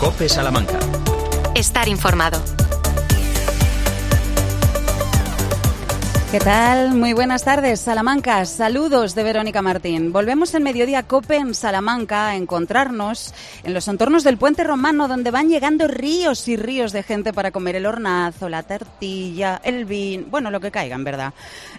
COPE Salamanca. Estar informado. ¿Qué tal? Muy buenas tardes, Salamanca. Saludos de Verónica Martín. Volvemos en Mediodía COPE en Salamanca a encontrarnos en los entornos del Puente Romano, donde van llegando ríos y ríos de gente para comer el hornazo, la tortilla, el vino, bueno, lo que caiga, en verdad.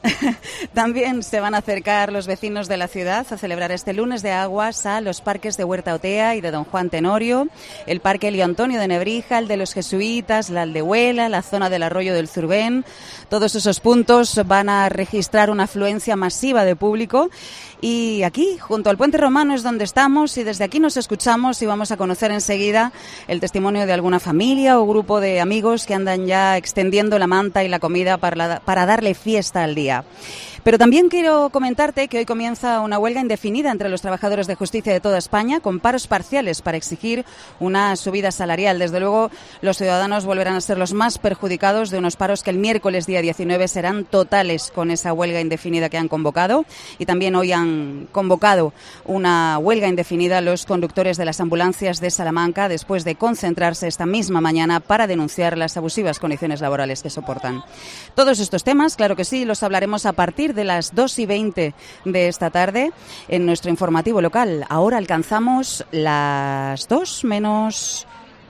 También se van a acercar los vecinos de la ciudad a celebrar este lunes de aguas a los parques de Huerta Otea y de Don Juan Tenorio, el Parque Elio Antonio de Nebrija, el de los Jesuitas, la Aldehuela, la zona del Arroyo del Zurbén. Todos esos puntos van a registrar una afluencia masiva de público y aquí, junto al Puente Romano, es donde estamos y desde aquí nos escuchamos y vamos a conocer enseguida el testimonio de alguna familia o grupo de amigos que andan ya extendiendo la manta y la comida para darle fiesta al día. Pero también quiero comentarte que hoy comienza una huelga indefinida entre los trabajadores de justicia de toda España con paros parciales para exigir una subida salarial. Desde luego, los ciudadanos volverán a ser los más perjudicados de unos paros que el miércoles día 19 serán totales con esa huelga indefinida que han convocado. Y también hoy han convocado una huelga indefinida los conductores de las ambulancias de Salamanca después de concentrarse esta misma mañana para denunciar las abusivas condiciones laborales que soportan. Todos estos temas, claro que sí, los hablaremos a partir de las 2:20 de esta tarde en nuestro informativo local. Ahora alcanzamos las 2 menos...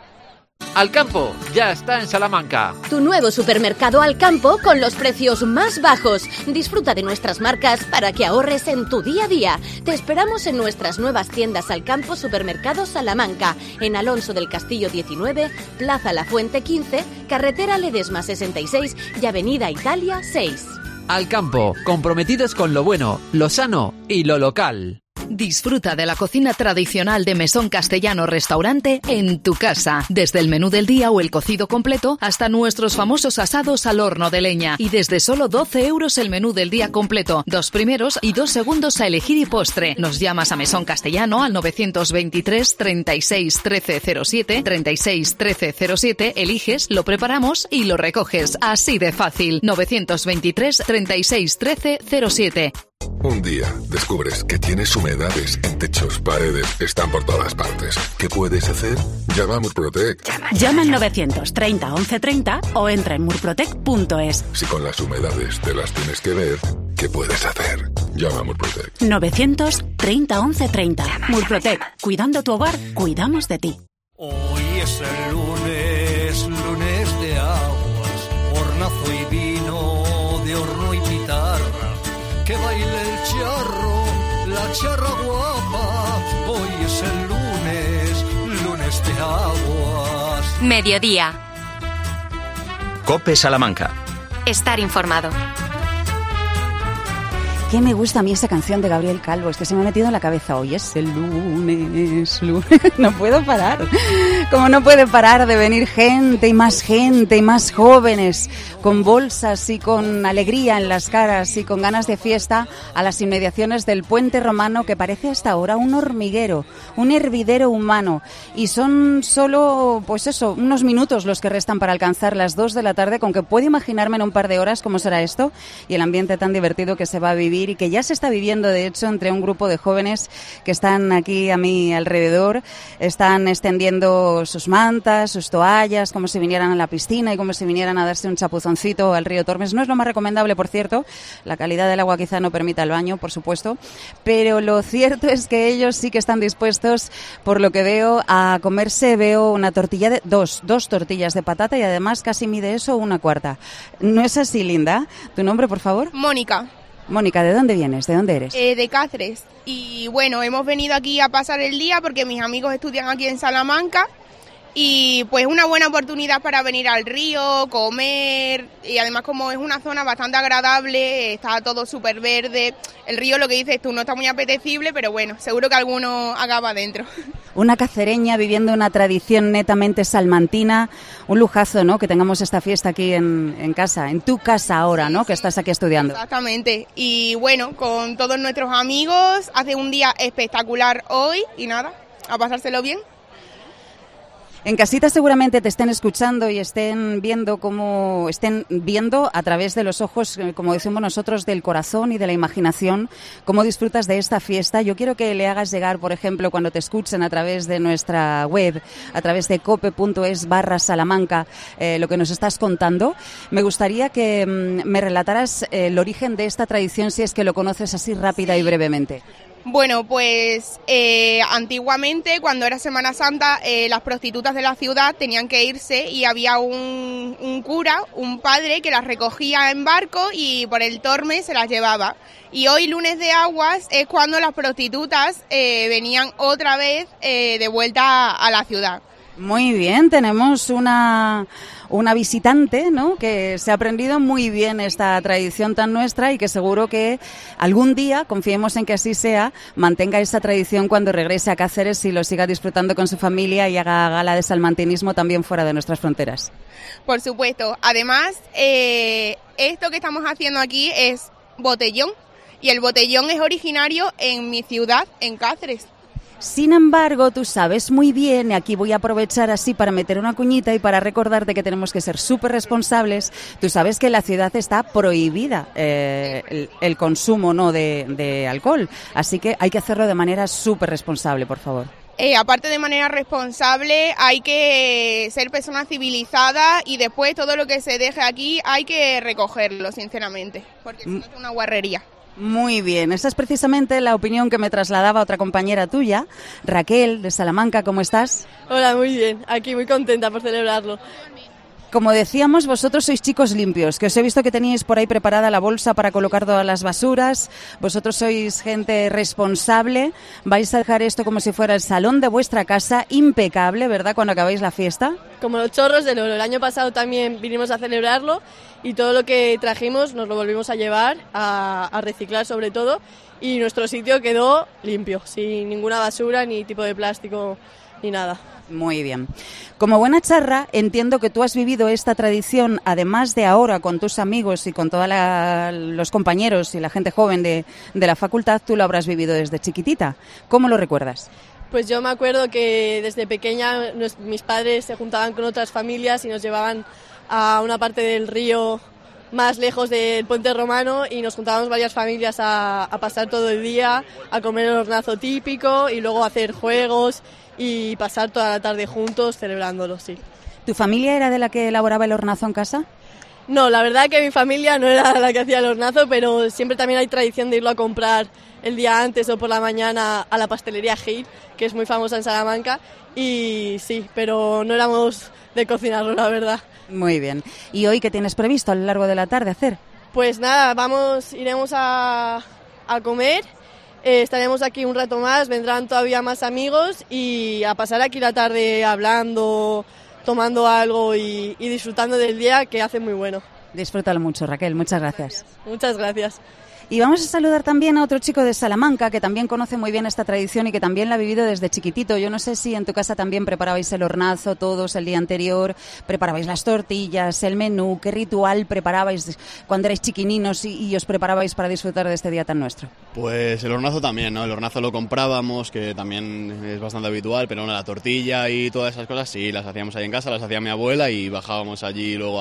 Alcampo ya está en Salamanca. Tu nuevo supermercado Alcampo con los precios más bajos. Disfruta de nuestras marcas para que ahorres en tu día a día. Te esperamos en nuestras nuevas tiendas Alcampo Supermercado Salamanca, en Alonso del Castillo 19, Plaza La Fuente 15, Carretera Ledesma 66 y Avenida Italia 6. Alcampo, comprometidos con lo bueno, lo sano y lo local. Disfruta de la cocina tradicional de Mesón Castellano Restaurante en tu casa. Desde el menú del día o el cocido completo hasta nuestros famosos asados al horno de leña. Y desde solo 12 euros el menú del día completo. 2 primeros y 2 segundos a elegir y postre. Nos llamas a Mesón Castellano al 923 36 13 07, 36 13 07, eliges, lo preparamos y lo recoges. Así de fácil. 923 36 13 07. Un día descubres que tienes humedades en techos, paredes, están por todas partes. ¿Qué puedes hacer? Llama a Murprotec. Llama al 930 1130 o entra en murprotec.es. Si con las humedades te las tienes que ver, ¿qué puedes hacer? Llama a Murprotec. 930 1130. Murprotec. Cuidando tu hogar, cuidamos de ti. Hoy es el lunes, lunes de aguas, hornazo y vino, de horno y pitarra. Que baile el charro, la charra guapa. Hoy es el lunes, lunes de aguas. Mediodía. COPE Salamanca. Estar informado. Qué me gusta a mí esa canción de Gabriel Calvo, es que se me ha metido en la cabeza. Hoy es el lunes. No puedo parar. Como no puede parar de venir gente y más jóvenes, con bolsas y con alegría en las caras y con ganas de fiesta a las inmediaciones del Puente Romano, que parece hasta ahora un hormiguero, un hervidero humano. Y son solo, pues eso, unos minutos los que restan para alcanzar las 2 de la tarde, con que puedo imaginarme en un par de horas cómo será esto y el ambiente tan divertido que se va a vivir y que ya se está viviendo, de hecho, entre un grupo de jóvenes que están aquí a mi alrededor, están extendiendo sus mantas, sus toallas, como si vinieran a la piscina y como si vinieran a darse un chapuzoncito al río Tormes. No es lo más recomendable, por cierto, la calidad del agua quizá no permita el baño, por supuesto, pero lo cierto es que ellos sí que están dispuestos, por lo que veo, a comerse, una tortilla de dos tortillas de patata y además casi mide eso una cuarta. ¿No es así, Linda? ¿Tu nombre, por favor? Mónica, ¿de dónde vienes? ¿De dónde eres? De Cáceres. Y bueno, hemos venido aquí a pasar el día porque mis amigos estudian aquí en Salamanca y pues una buena oportunidad para venir al río, comer y además como es una zona bastante agradable, está todo súper verde. El río, lo que dices tú, no está muy apetecible, pero bueno, seguro que alguno acaba dentro. Una cacereña viviendo una tradición netamente salmantina, un lujazo, ¿no?, que tengamos esta fiesta aquí en casa, en tu casa ahora, ¿no?, que estás aquí estudiando. Exactamente, y bueno, con todos nuestros amigos, hace un día espectacular hoy y nada, a pasárselo bien. En casita seguramente te estén escuchando y estén viendo a través de los ojos, como decimos nosotros, del corazón y de la imaginación, cómo disfrutas de esta fiesta. Yo quiero que le hagas llegar, por ejemplo, cuando te escuchen a través de nuestra web, a través de cope.es/Salamanca, lo que nos estás contando. Me gustaría que me relataras el origen de esta tradición, si es que lo conoces así rápida y brevemente. Bueno, pues antiguamente, cuando era Semana Santa, las prostitutas de la ciudad tenían que irse y había un cura, un padre, que las recogía en barco y por el Torme se las llevaba. Y hoy, lunes de aguas, es cuando las prostitutas venían otra vez de vuelta a la ciudad. Muy bien, tenemos una visitante, ¿no?, que se ha aprendido muy bien esta tradición tan nuestra y que seguro que algún día, confiemos en que así sea, mantenga esa tradición cuando regrese a Cáceres y lo siga disfrutando con su familia y haga gala de salmantinismo también fuera de nuestras fronteras. Por supuesto. Además, esto que estamos haciendo aquí es botellón, y el botellón es originario en mi ciudad, en Cáceres. Sin embargo, tú sabes muy bien, y aquí voy a aprovechar así para meter una cuñita y para recordarte que tenemos que ser súper responsables, tú sabes que en la ciudad está prohibida el consumo, ¿no?, de alcohol, así que hay que hacerlo de manera súper responsable, por favor. Aparte de manera responsable, hay que ser personas civilizadas y después todo lo que se deje aquí hay que recogerlo, sinceramente, porque si no es una guarrería. Muy bien, esa es precisamente la opinión que me trasladaba otra compañera tuya, Raquel, de Salamanca. ¿Cómo estás? Hola, muy bien, aquí muy contenta por celebrarlo. Como decíamos, vosotros sois chicos limpios, que os he visto que teníais por ahí preparada la bolsa para colocar todas las basuras. Vosotros sois gente responsable, vais a dejar esto como si fuera el salón de vuestra casa, impecable, ¿verdad?, cuando acabáis la fiesta. Como los chorros del oro, el año pasado también vinimos a celebrarlo y todo lo que trajimos nos lo volvimos a llevar, a reciclar sobre todo, y nuestro sitio quedó limpio, sin ninguna basura, ni tipo de plástico, ni nada. Muy bien. Como buena charra, entiendo que tú has vivido esta tradición, además de ahora con tus amigos y con todos los compañeros y la gente joven de la facultad, tú lo habrás vivido desde chiquitita. ¿Cómo lo recuerdas? Pues yo me acuerdo que desde pequeña mis padres se juntaban con otras familias y nos llevaban a una parte del río más lejos del puente romano y nos juntábamos varias familias a pasar todo el día, a comer el hornazo típico y luego a hacer juegos y pasar toda la tarde juntos celebrándolo, sí. ¿Tu familia era de la que elaboraba el hornazo en casa? No, la verdad que mi familia no era la que hacía el hornazo, pero siempre también hay tradición de irlo a comprar el día antes o por la mañana a la pastelería Gil, que es muy famosa en Salamanca, y sí, pero no éramos de cocinarlo, la verdad. Muy bien. ¿Y hoy qué tienes previsto a lo largo de la tarde hacer? Pues nada, iremos a comer. Estaremos aquí un rato más, vendrán todavía más amigos y a pasar aquí la tarde hablando, tomando algo y disfrutando del día, que hace muy bueno. Disfrútalo mucho, Raquel. Muchas gracias. Muchas gracias. Y vamos a saludar también a otro chico de Salamanca que también conoce muy bien esta tradición y que también la ha vivido desde chiquitito. Yo no sé si en tu casa también preparabais el hornazo todos el día anterior, preparabais las tortillas, el menú, qué ritual preparabais cuando erais chiquininos y os preparabais para disfrutar de este día tan nuestro. Pues el hornazo también, ¿no? El hornazo lo comprábamos, que también es bastante habitual, pero no, la tortilla y todas esas cosas sí, las hacíamos ahí en casa, las hacía mi abuela y bajábamos allí luego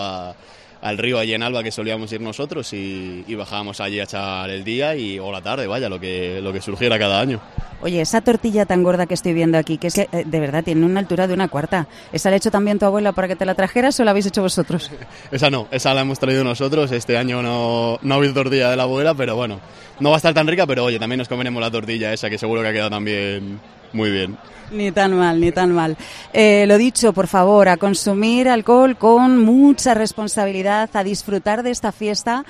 al río allí en Alba, que solíamos ir nosotros, y bajábamos allí a echar el día o la tarde, vaya, lo que surgiera cada año. Oye, esa tortilla tan gorda que estoy viendo aquí, que es que de verdad tiene una altura de una cuarta, ¿esa la ha hecho también tu abuela para que te la trajeras o la habéis hecho vosotros? Esa no, esa la hemos traído nosotros. Este año no ha habido tortilla de la abuela, pero bueno, no va a estar tan rica, pero oye, también nos comeremos la tortilla esa, que seguro que ha quedado también muy bien. Ni tan mal, ni tan mal. Lo dicho, por favor, a consumir alcohol con mucha responsabilidad, a disfrutar de esta fiesta,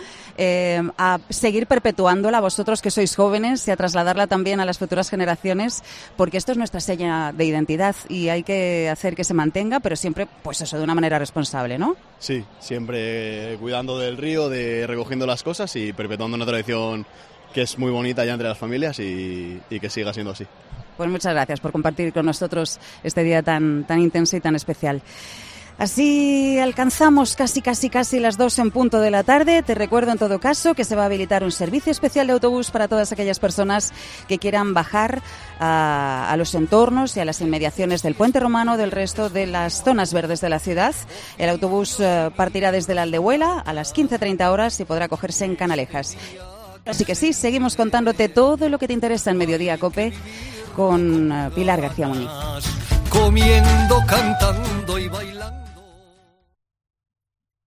a seguir perpetuándola vosotros que sois jóvenes y a trasladarla también a las futuras generaciones, porque esto es nuestra seña de identidad y hay que hacer que se mantenga, pero siempre, pues eso, de una manera responsable, ¿no? Sí, siempre cuidando del río, recogiendo las cosas y perpetuando una tradición que es muy bonita ya entre las familias y que siga siendo así. Pues muchas gracias por compartir con nosotros este día tan intenso y tan especial. Así alcanzamos casi las 2 en punto de la tarde. Te recuerdo en todo caso que se va a habilitar un servicio especial de autobús para todas aquellas personas que quieran bajar a los entornos y a las inmediaciones del Puente Romano, del resto de las zonas verdes de la ciudad. El autobús partirá desde la Aldehuela a las 15:30 horas y podrá cogerse en Canalejas. Así que sí, seguimos contándote todo lo que te interesa en Mediodía Cope con Pilar García Muñiz. Comiendo, cantando y bailando.